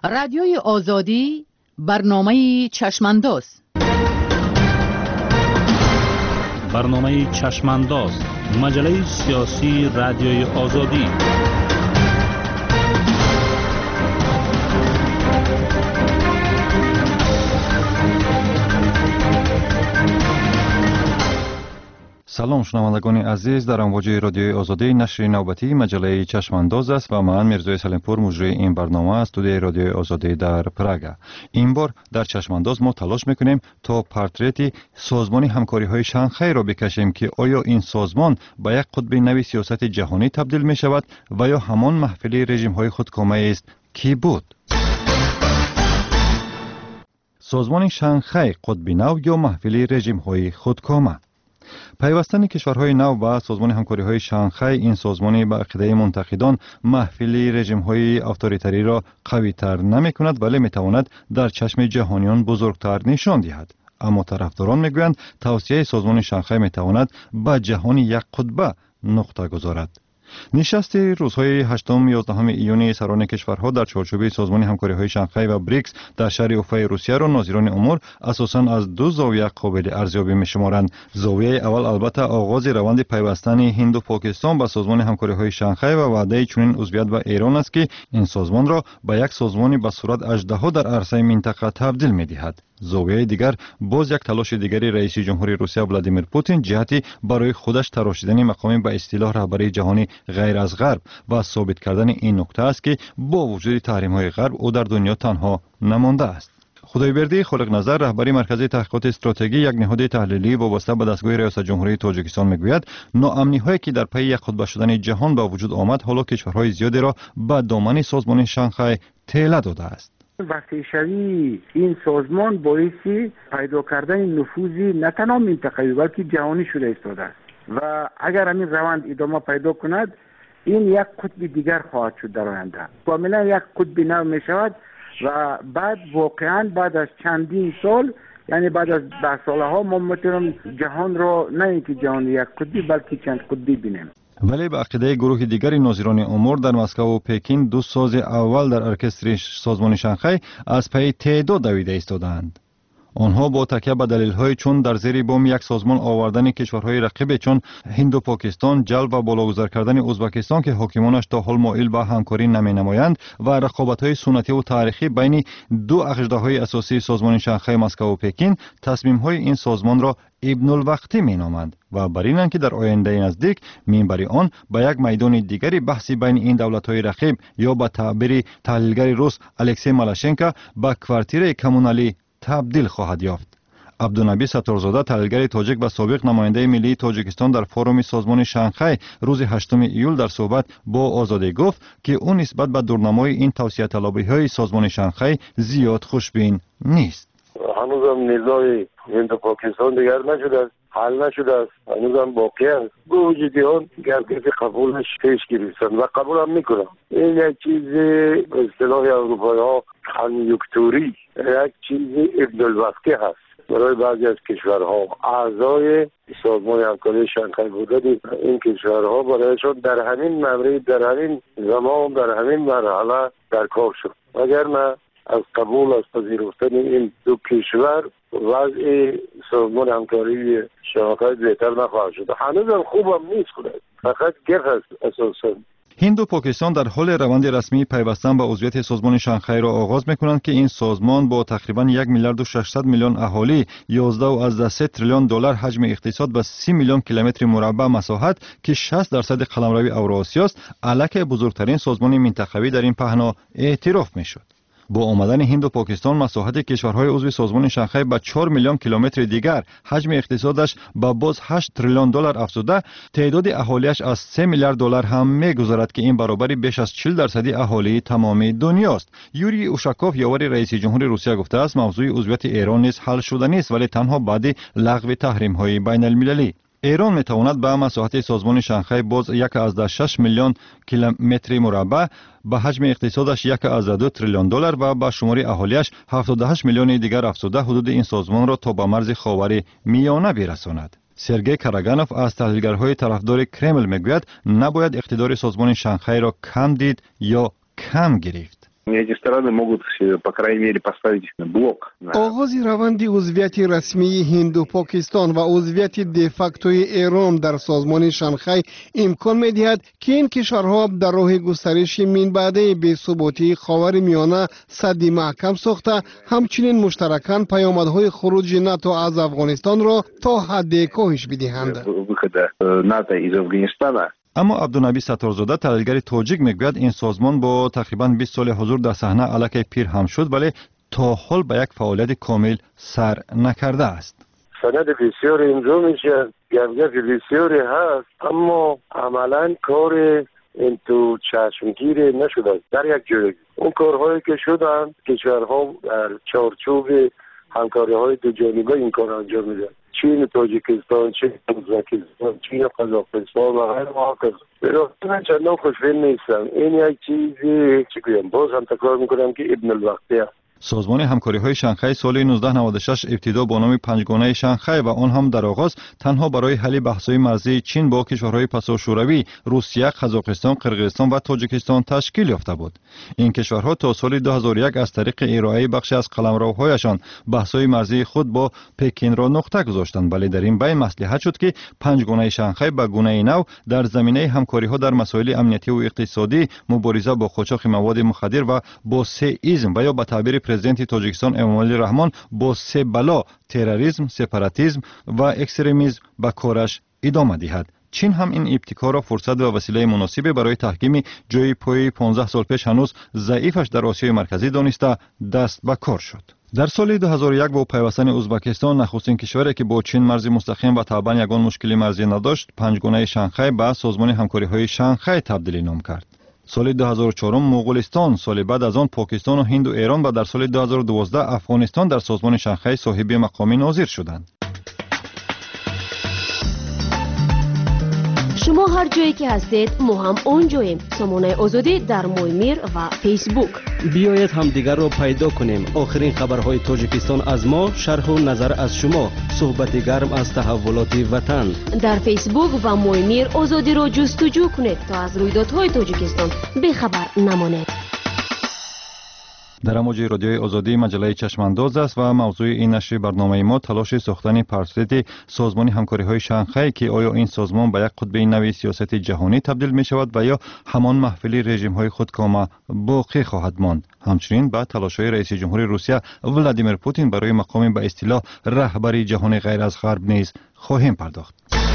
رادیوی آزادی برنامه چشمانداز. برنامه چشمانداز، مجله سیاسی رادیوی آزادی. سلام شنوندگان عزیز، در امواج رادیوی آزادی نشر نوبتی مجله چشمانداز است و من میرزای سلیمپور مجری این برنامه از استودیوی رادیوی آزادی در پراگ. این بار در چشمانداز ما تلاش میکنیم تا پورتریتی سازمان همکاری های شانگهای را بکشیم که آیا این سازمان به یک قطب نوی سیاست جهانی تبدیل می شود و یا همان محفل رژیم های خودکامه است کی بود؟ سازمان شانگهای قطب نو یا محفل رژیم های خودکامه. پیوستن کشورهای نو به سازمان همکاری‌های شانگهای، این سازمانی به عقیده منتقدان محفل رژیم‌های اتوریتری را قوی‌تر نمی‌کند ولی می‌تواند در چشم جهانیان بزرگتر نشان دهد. اما طرفداران می‌گویند توسعه سازمان شانگهای می‌تواند به جهان یک قطبه نقطه گذارد. نشست روزهای 8-11 ایون سران کشورها در چارچوب سازمان همکاری‌های شانگهای و بریکس در شهر اوفای روسیه را ناظران امور اساساً از دو زاویه قابل ارزیابی می‌شمارند. زاویه اول البته آغاز روند پیوستن هند و پاکستان به سازمان همکاری‌های شانگهای و وعده چنین عضویت به ایران است که این سازمان را به یک سازمان به صورت اژدها در عرصه منطقه تبدیل می‌دهد. زاویه دیگر باز یک تلاش دیگری رئیس جمهوری روسیه ولادیمیر پوتین جهتی برای خودش تراشیدن مقام به اصطلاح رهبری جهانی غیر از غرب و ثابت کردن این نکته است که با وجود تحریم‌های غرب او در دنیا تنها نمانده است. خدایبردی خالق نظر، رهبری مرکز تحقیقات استراتژی یک نهاد تحلیلی وابسته به دستگاه ریاست جمهوری تاجیکستان میگوید ناامنی‌هایی که در پی یک قطب شدن جهان به وجود آمد حالا کشورهای زیادی را به دامن سازمان شانگهای تله داده است. وقتی شوی این سازمان باعث پیدا کردن نفوذی نه تنها منطقه‌ای بلکه جهانی شده ایستاده است و اگر همین روند ادامه پیدا کند این یک قطب دیگر خواهد شد در آینده. کاملا یک قطب نو می شود و بعد واقعا بعد از چندین سال، یعنی بعد از 10 سالها ما میتونیم جهان را نه اینکه جهان یک قطبی بلکه چند قطبی بینیم. ولی به عقیده گروه دیگری ناظران امور در مسکو و پکین دو ساز اول در ارکستر سازمان شانگهای از پی تعداد دویده ایستادند. آنها با تکیه به دلایل چون در زیر بام یک سازمان آوردن کشورهای رقیب چون هند و پاکستان، جلب و بالاگذار کردن ازبکستان که حاکمانش تا حال مایل به همکاری نمینمایند و رقابت‌های سنتی و تاریخی بین دو اژدهای اساسی سازمان شانگهای مسکو و پکین تصمیم‌های این سازمان را ابن الوقتی مینامند و بر اینند که در آینده نزدیک منبر آن به یک میدان دیگری بحثی بین این دولت‌های رقیب یا به تعبیر تحلیلگر روس الکسی مالاشنکو به کوارتیر کمونالی تبدیل خواهد یافت. عبدالنبی ستارزاده، تحلیلگر تاجیک و سابق نماینده ملی تاجیکستان در فوروم سازمان شانگهای روز 8 ایول در صحبت با آزادی گفت که او نسبت به دورنمای این توسعه طلبی‌های سازمان شانگهای زیاد خوشبین نیست. هنوزم نزاع هند و پاکستان دیگر نشده است، حل نشده است، هنوزم باقی است. گوجودیان گرگز قبولش پیش گرفتن و قبول هم میکنن. این یک چیز به اصطلاح اروپایی ها کنیوکتوری، یک چیز ابن الوقتی هست برای بعضی از کشورها. اعضای سازمان همکاری شانگهای بودن این کشورها برایشان در همین مورد، در همین زمان، در همین مرحله در کار شد. وگرنه از قبول از پذیرفتن این دو کشور وضع سازمان همکاری شانگهای بهتر نخواهد شد. هنوزم خوبم نیست کنه، فقط گرد است اساساً. هند و پاکستان در حال روند رسمی پیوستن به عضویت سازمان شانگهای را آغاز می‌کنند که این سازمان با تقریباً 1 میلیارد و 600 میلیون اهالی، 11.3 تریلیون دلار حجم اقتصاد و 30 میلیون کیلومتر مربع مساحت که 60% قلمرو اوراسیا است، الک بزرگترین سازمان منطقوی در این پهنا اعتراف می‌شد. با آمدن هند و پاکستان مساحت کشورهای عضو سازمان شانگهای به 4 میلیون کیلومتر دیگر، حجم اقتصادش به باز 8 تریلیون دلار افزوده، تعداد اهالیش از 3 میلیارد دلار هم می‌گذرد که این برابر بیش از 40% اهالی تمام دنیاست. یوری اوشاکوف، یاور رئیس جمهور روسیه گفته است موضوع عضویت ایران نیز حل شده نیست ولی تنها بعد لغو تحریم‌های بین‌المللی. ایران میتواند به مساحت سازمان شانگهای باز 1.6 میلیون کیلومتر مربع، به حجم اقتصادش 1.2 تریلیون دلار و به شمار اهالیش 78 میلیون دیگر افزوده حدود این سازمان را تا به مرز خاور میانه برساند. سرگئی کاراگانوف از تحلیلگرهای طرفدار کرمل میگوید نباید اقتدار سازمان شانگهای را کم دید یا کم گرفت. Эти страны могут, по крайней мере, поставить блок. آغاز روند عضویت رسمی هند و پاکستان و عضویت دفاکتوی ایران در سازمان شانگهای امکان می‌دهد که این کشورها در راه گسترش منبع بی‌ثباتی خاورمیانه سد محکم ساخته، همچنین مشترکاً پیامدهای خروج ناتو از افغانستان را تا حد کاهش بدهند. اما عبدالنبی ستارزاده تحلیلگر تاجیک میگوید این سازمان با تقریباً 20 سال حضور در صحنه علاقه پیر هم شد، ولی تا حال به یک فعالیت کامل سر نکرده است. سند بسیار امضا میشه، گپ بسیاری هست، اما عملاً کار این تو چشمگیر نشده. در یک جایی اون کارهایی که شدن کشورها در چارچوب همکاری‌های دو جانبه این کار انجام میدن. چین، تاجیکستان، چین، ازبکستان، چین، قزاقستان و غیره محقق. من چندان خوشبین نیستم. این یک چیزی چی بگم، باز هم تکرار میکنم که ابن الوقتی است. سازمان همکاری‌های شانگهای سال 1996 ابتدا با نام پنجگانه شانگهای و آن هم در آغاز تنها برای حل بحث‌های مرزی چین با کشورهای پساشوروی، روسیه، قزاقستان، قرقیزستان و تاجیکستان تشکیل یافته بود. این کشورها تا سال 2001 از طریق ارائه بخشی از قلمروهایشان بحث‌های مرزی خود با پکین را نقطه گذاشتند، ولی در این بین مصلحت شد که پنجگانه شانگهای به گونه نو در زمینه همکاری‌ها در مسائل امنیتی و اقتصادی، مبارزه با قاچاق مواد مخدر و با سه ایزم و یا به تعبیر پرزیدنت تاجیکستان امامعلی رحمان با سه بلا تروریسم، سپاراتیسم و اکستریمیسم به کارش ادامه دهد. چین هم این ابتکار را فرصت و وسیله مناسبی برای تحکیم جای پای 15 سال پیش هنوز ضعیفش در آسیای مرکزی دانسته دست به کار شد. در سال 2001 با پیوستن ازبکستان نخستین کشوری که با چین مرز مستقیم و طبعا یگان مشکلی مرزی نداشت، پنجگانه شانگهای به سازمان همکاری‌های شانگهای تبدیل نام کرد. سال 2004 مغولستان، سال بعد از آن پاکستان و هند و ایران و در سال 2012 افغانستان در سازمان شانگهای صاحب مقام ناظر شدند. شما هر جایی که هستید ما هم اونجاییم. سامانه آزادی در مویمیر و فیسبوک. بیایید هم دیگر را پیدا کنیم. آخرین خبرهای تاجیکستان از ما، شرح و نظر از شما، صحبت گرم از تحولات وطن. در فیسبوک و مویمیر آزادی را جستجو کنید تا از رویدادهای تاجیکستان بی‌خبر نمانید. در امواج رادیوی آزادی مجله چشمانداز است و موضوع این نشر برنامه ما تلاش ساختن پارسیت سازمان همکاری‌های شانگهای که آیا این سازمان به یک قطب نوی سیاست جهانی تبدیل می شود و یا همان محفل رژیم‌های خودکامه باقی خواهد ماند. همچنین به تلاش‌های رئیس جمهور روسیه ولادیمیر پوتین برای مقام به اصطلاح رهبری جهان غیر از غرب نیز خواهیم پرداخت.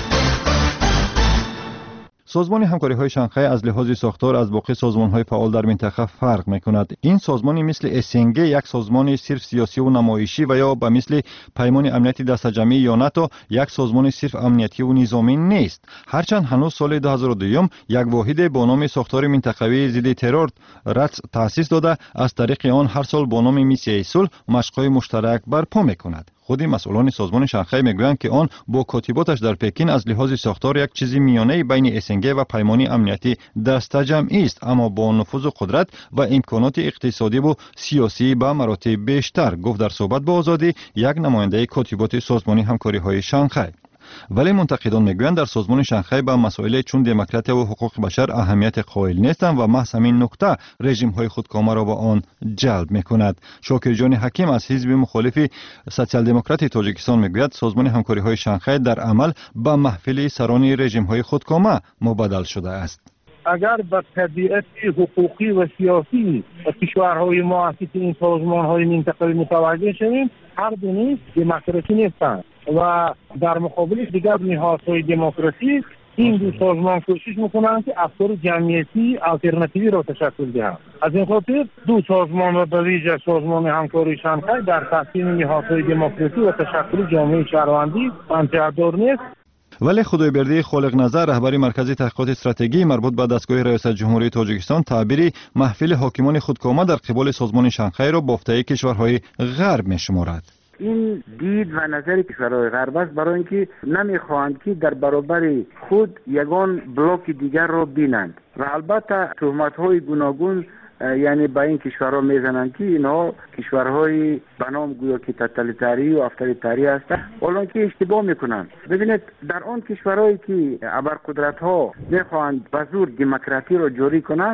سازمان همکاری‌های شانگهای از لحاظ ساختار از باقی سازمان‌های فعال در منطقه فرق می‌کند. این سازمانی مثل اسنگ یک سازمان صرف سیاسی و نمایشی و یا به مثل پیمان امنیتی دسته‌جمعی یا ناتو یک سازمان صرف امنیتی و نظامی نیست. هرچند هنوز سال 2002 یک واحد با نام ساختار منطقوی ضد ترور تأسیس داده از طریق آن هر سال با نام میسیه صلح مشق‌های مشترک برپا می‌کند. خود مسئولان سازمان شانگهای میگویند که آن با کاتباتش در پکین از لحاظ ساختار یک چیزی میانه بین اسنگ و پیمانی امنیتی دسته‌جمعی است، اما با نفوذ و قدرت و امکانات اقتصادی و سیاسی به مراتب بیشتر، گفت در صحبت با آزادی یک نماینده کاتبات سازمان همکاری‌های شانگهای. ولی منتقدان میگویند در سازمان شانگهای به مسائل چون دموکراسی و حقوق بشر اهمیت قائل نیستند و محض همین نکته رژیم‌های خودکامه را به آن جلب می‌کند. شاکر جان حکیم از حزب مخالف سوسیال دموکرات تاجیکستان میگوید سازمان همکاری‌های شانگهای در عمل به محفل سران رژیم‌های خودکامه مبادل شده است. اگر به طبیعت حقوقی و سیاسی کشورهای مؤسس این سازمان‌های منطقه‌ای متوجه شویم، هر دو نیز دموکراسی نیستند و در مقابل دیگر نهادهای دموکراسی این دو سازمان کوشش میکنند که افکار جمعیتی آلترناتیوی را تشکل دهند. از این خاطر دو سازمان و به ویژه سازمان همکاری شانگهای در تحسین نهادهای دموکراسی و تشکل جامعه شهروندی منطقه‌دار نیست. ولی خدایبردی خالق نظر رهبر مرکز تحقیقات استراتژی مربوط به دستگاه ریاست جمهوری تاجیکستان تعبیری محفل حاکمان خودکامه در قبال سازمان شانگهای را بافته‌ای کشورهای غرب می‌شمارد. این دید و نظر کشورهای غرب است برای اینکه نمیخواهند که در برابر خود یگان بلوک دیگر را بینند و البته تهمت‌های گوناگون یعنی با این کشورها میزنند که اینها کشورهای به نام گویا که توتالیتری و افراطی هستند، حالا که اشتباه میکنند. ببینید در آن کشورهایی که ابرقدرت‌ها میخواهند به زور دموکراسی را جاری کنند،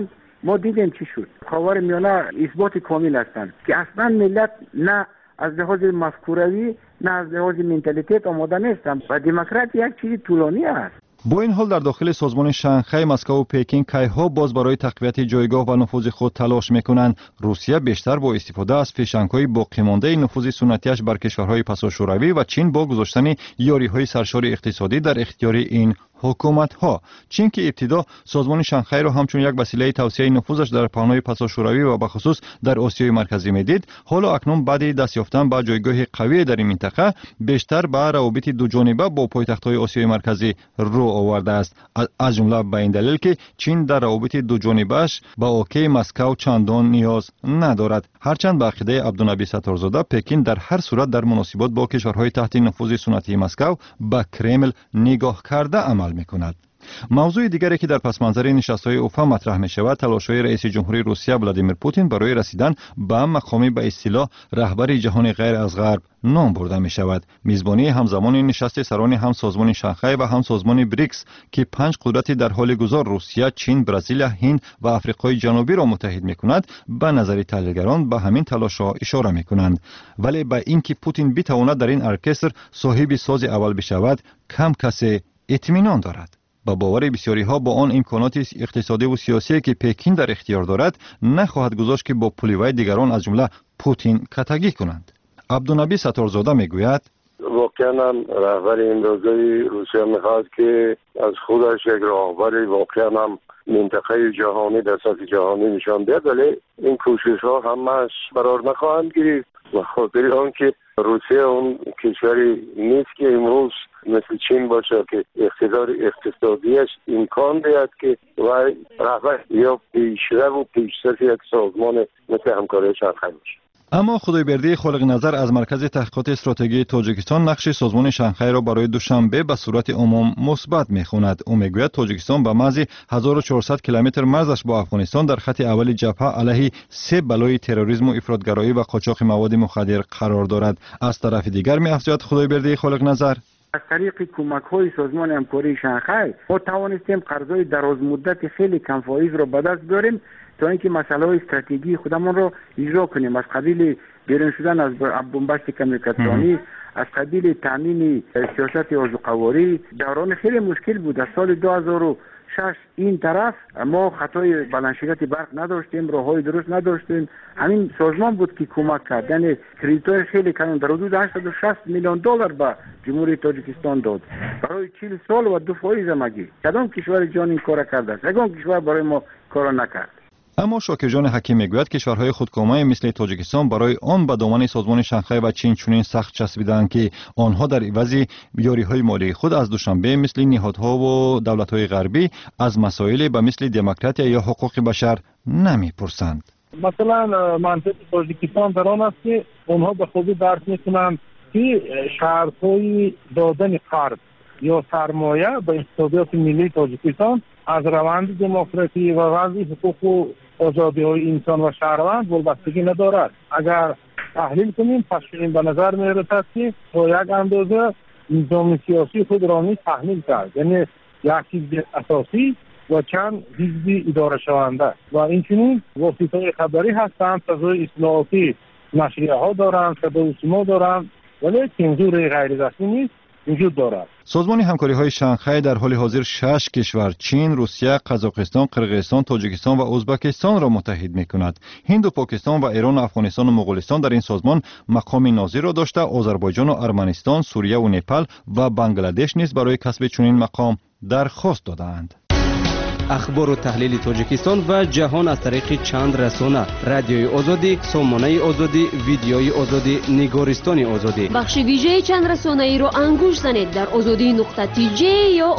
ما دیدیم چی شد. خاورمیانه اثبات کامل هستند که اصلا ملت نه از لحاظ مفکوروی نه از لحاظ منتالیتیت آماده نیستند و دموکراسی یک چیز طولانی است. با این حال در داخل سازمان شانگهای مسکو و پکین کایها باز برای تقویت جایگاه و نفوذ خود تلاش میکنند. روسیه بیشتر با استفاده از فشنگ‌های باقی مانده نفوذ سنتیش بر کشورهای پساشوروی و چین با گذاشتن یاری‌های سرشار اقتصادی در اختیار این حکومت‌ها. چین که ابتدا سازمان شانگهای را همچون یک وسیله توسعه نفوذش در پهنای پساشوروی و به خصوص در آسیای مرکزی میدید، حالا اکنون بعد دست یافتن به جایگاه قوی در این منطقه بیشتر به روابط دو جانبه با پایتخت‌های آسیای مرکزی رو آورده است. از جمله به این دلیل که چین در روابط دو جانبه‌اش با اوکی مسکو چندان نیاز ندارد. هرچند به عقیده عبدالنبی ستارزاده پکین در هر صورت در مناسبات با کشورهای تحت نفوذ سنتی مسکو به کرمل نگاه کرده عمل می‌کند. موضوع دیگری که در پس منظر نشست‌های اوفا مطرح می‌شود تلاش‌های رئیس جمهوری روسیه ولادیمیر پوتین برای رسیدن به مقامی به اصطلاح رهبر جهان غیر از غرب نام برده می‌شود. میزبانی همزمان نشست سران هم سازمان شانگهای و هم سازمان بریکس که 5 قدرت در حال گذار روسیه، چین، برزیل، هند و آفریقای جنوبی را متحد می‌کند، به نظر تحلیلگران به همین تلاش‌ها اشاره می‌کنند. ولی به اینکه پوتین بتواند در این ارکستر صاحب ساز اول بشود، کم کسی اطمینان دارد. با باور بسیاری ها با آن امکانات اقتصادی و سیاسی که پکین در اختیار دارد نخواهد گذاشت که با پولیوی دیگران از جمله پوتین کتگی کنند. عبدالنبی ستارزاده میگوید واقعا رهبر امروزی روسیه میخواد که از خودش یک راهبر واقعا هم منطقه جهانی در سطح جهانی نشان دهد، ولی این کوشش ها همش قرار نخواهند گرفت و خاطر آن که روسیه اون کشوری نیست که امروز مثل چین باشه که اقتدار اقتصادیش امکان دهد که وی رهبر یا پیشرو و پیشرفت یک سازمان مثل همکاری شانگهای باشه. اما خدایبردی خالق نظر از مرکز تحقیقات استراتژی تاجیکستان نقش سازمان شانگهای را برای دوشنبه به صورت عموم مثبت می‌خواند. او میگوید تاجیکستان به محض 1400 کیلومتر مرزش با افغانستان در خط اول جبهه علیه 3 بلای تروریسم و افراطگرایی و قاچاق مواد مخدر قرار دارد. از طرف دیگر می‌افزاید خدایبردی خالق نظر از طریق کمک‌های سازمان همکاری شانگهای ما توانستیم قرض‌های دراز مدت خیلی کم فایز را به دست بیاریم تا اینکه مسائل استراتژی خودمان را اجرا کنیم، از قبیل بیرون شدن از بنبست کمیونیکاسیونی، از قبیل تامین سیاست آذوقه‌واری. دوران خیلی مشکل بود. از سال 2006 این طرف ما خطای بلندشدت برق نداشتیم، راههای درست نداشتیم. همین سازمان بود که کمک کرد، یعنی کردیت‌های خیلی کلان در حدود 860 میلیون دلار به جمهوری تاجیکستان داد برای 40 سال و 2% مگی. کدام کشور جان این کار کرده است؟ یگان کشور برای ما کار نکرد. اما شاکرجان حکیم میگوید کشورهای خودکامه مثل تاجیکستان برای آن به دامن سازمان شانگهای و چین چنین سخت چسبیدند که آنها در عوض یاری‌های مالی خود از دوشنبه مثل نهادها و دولت‌های غربی از مسائل به مثل دموکراسی یا حقوق بشر نمی‌پرسند. مثلا منطقه تاجیکستان در آن است که آنها به خوبی درک می‌کنند که شرط‌های دادن قرض یا سرمایه به اقتصادیات ملی تاجیکستان از روند دموکراسی و وضع حقوق و آزادی‌های انسان و شهروند وابستگی ندارد. اگر تحلیل کنیم پس این به نظر می‌رسد که با یک اندازه نظام سیاسی خود را نیز تحمیل کرد، یعنی یک حزب اساسی و چند حزب اداره شونده و اینچنین واسطه‌های خبری هستند، فضای اصلاحاتی نشریه‌ها دارند، صدای سیما دارند، ولی سانسور غیر رسمی نیست وجود دارد. سازمان همکاری‌های شانگهای در حال حاضر 6 کشور چین، روسیه، قزاقستان، قرقیزستان، تاجیکستان و ازبکستان را متحد می‌کند. هند و پاکستان و ایران و افغانستان و مغولستان در این سازمان مقام ناظر را داشته، آذربایجان و ارمنستان، سوریه و نپال و بنگلادش نیز برای کسب چنین مقام درخواست دادند. اخبار و تحلیل تاجیکستان و جهان از طریق چند رسانه: رادیوی آزادی، سامانه آزادی، ویدیوی آزادی، نگارستان آزادی. بخش ویژه چند رسانه ای را انگوش زنید در azadi.tj یا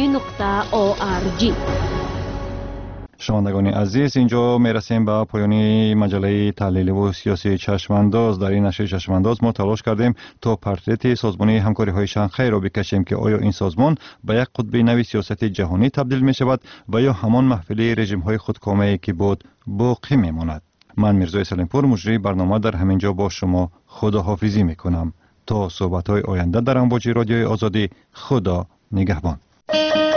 azadi.org. شنوندگان عزیز، اینجا میرسیم به پایان مجله تحلیلی و سیاسی چشمانداز. در این نشر چشمانداز ما تلاش کردیم تا پورتریت سازمان همکاری های شانگهای را بکشیم که آیا این سازمان به یک قطب نوی سیاست جهانی تبدیل می شود و یا همان محفل رژیم های خودکامه که بود باقی می ماند. من میرزا سلیمپور مجری برنامه در همینجا با شما خداحافظی می کنم تا صحبت های آینده در امواج رادیوی آزادی. خدا نگهبان.